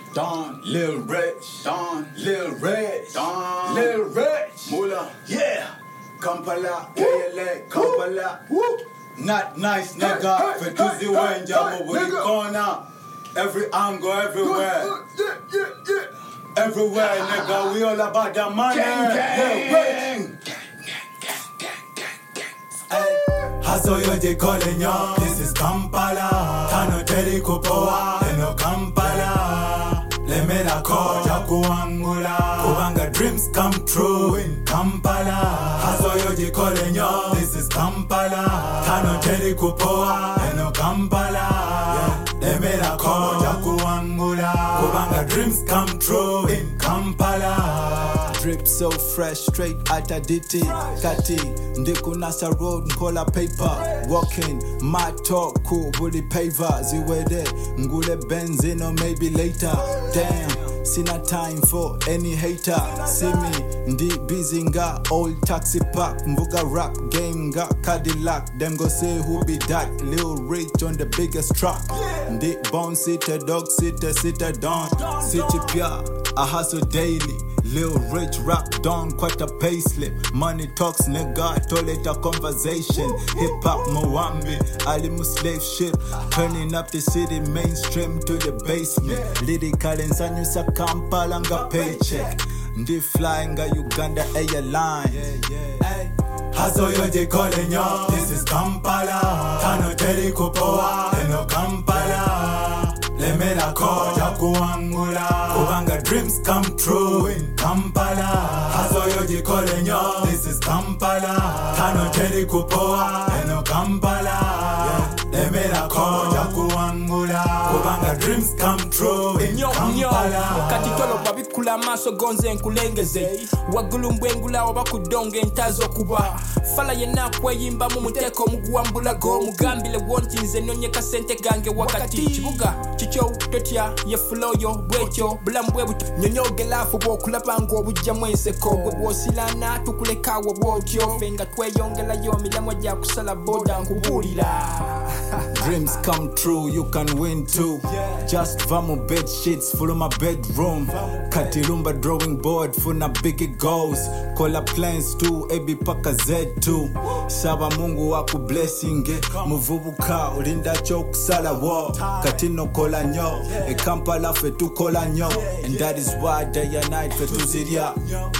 Don, Lil Rich, Don, Lil Rich, Don, Lil Rich, Mula, yeah, Kampala, KLA, Kampala. woo. Not nice, nigga. For Tuesday when Jamo with the corner. Every angle, everywhere. Everywhere, nigga. We all about the money. Lil Rich. Hustle yo they calling yo. This is Kampala. Tano teri kupoa. Eno Kampala. Lemela koja kuangula. Kubanga dreams come true in Kampala. Hustle yo they calling yo. This is Kampala. Tano teri kupoa. Eno Kampala. Lemela koja kuangula. Kubanga dreams come true in Kampala. Drip so fresh, straight out of DT. Kati, ndiku nasa road, nkola paper. Walking, my talk, cool, bully paver. Ziwede, ngule benzin or maybe later. Damn, sina time for any hater. See me, ndi busy nga, old taxi park. Mvuga rap game nga, Cadillac. Them go say who be that? Lil Rich on the biggest track. Ndi bone sitter, dog sitter down. City pia, I hustle daily. Lil Rich rap down quite a payslip. Money talks nigga, toilet a conversation. Hip hop Mwambi, Alimu slave ship. Turning up the city mainstream to the basement. Lyrical and Sanyusa Kampala nga paycheck. Ndi flying a Uganda airline. Hustle yo they calling yo. This is Kampala. Tano teri kupoa. Eno Kampala. Lemela koja kuangula. Kubanga dreams come true in Kampala. Hustle yo they calling yo. This is Kampala. Tano teri kupoa. Eno Kampala. Lemela koja kuangula. Kubanga dreams come true in Kampala. Kati tolo babikula maso gonze nkulengeze. Wagulu mbwengula wabakudonge ntazo kuba. Fala yena kweyimba mu muteko muguambula go mugambile wontinze nonye kasente gange wakati kibuga chicho totya ye flow yo bwetyo bulambwe nyonyogela fu bokulapanga obujja mwenseko gwe bwosilana tukuleka wo bwotyo fenga tweyongela yo milamo gya kusala boda nkubulira. Dreams come true, you can win too. Just vamo bed sheets full of my bedroom. Katirumba drawing board funa biggie goals. Kola plans too, ebi paka Z2. Saba Mungu waku blessing muvubuka ulinda choke sala wo. Katino kola nyo, e Kampala fe tu kola nyo. And that is why day and night fe tu ziria.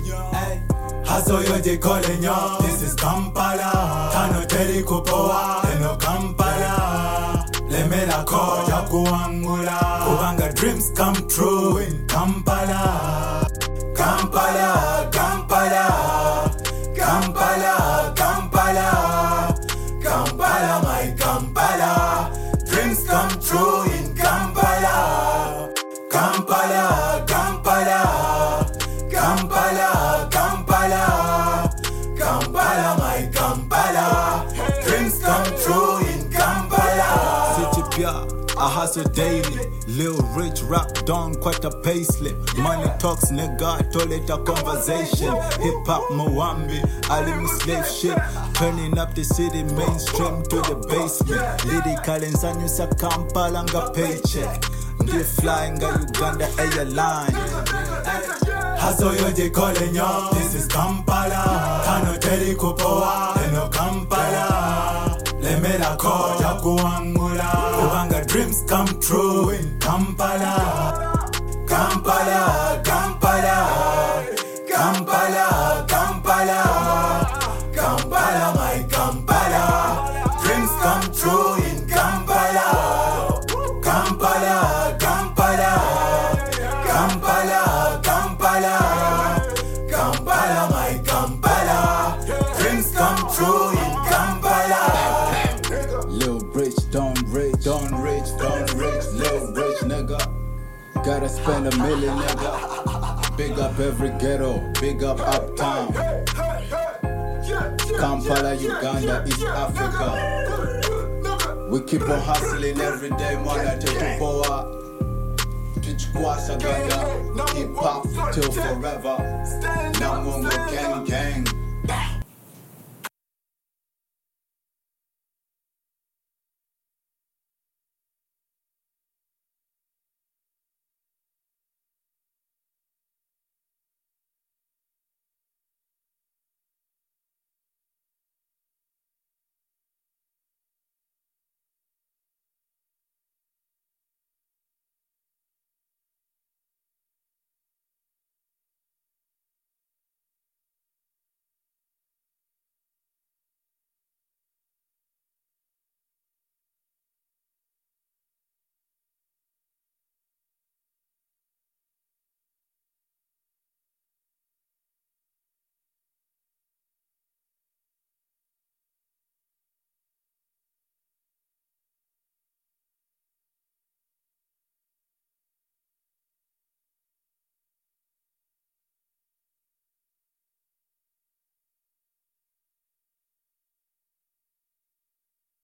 Hustle yo they calling yo. This is Kampala. Tano teri kupoa. Eno Kampala. Lemela koja kuangula. Kubanga dreams come true in Kampala. Kampala, Kampala. Kampala, Kampala. Kampala, my Kampala. Dreams come true in Kampala. Kampala, Kampala. Kampala, Kampala. Kampala, my Kampala. Dreams come true in Kampala. City pia, I hustle daily. Lil Rich rap down quite a payslip. Money talks nigga, toilet a conversation. Hip hop Mwambi, Alimu slave ship. Turning up the city mainstream to the basement. Lyrical and Sanyusa Kampala nga paycheck. Ndi flying a Uganda airline. Hustle yo they calling yo. This is Kampala. Tano teri kupoa. Eno Kampala. Lemela koja kuangula. Kubanga dreams come true in Kampala. Kampala, Kampala. Kampala, Kampala. Kampala, my Kampala. Dreams come true in Kampala. Kampala, Kampala. Kampala, Kampala. Kampala, my Kampala. Dreams come true in Kampala. Lil Rich, Don Rich, Lil Rich nigga. Gotta spend $1 million nigga. Big up every ghetto, big up uptown. Kampala, Uganda, East Africa. We keep on hustling every day, mwana tetupoa. Tuchkwasa ganga, hip hop till forever. Namungo gang gang.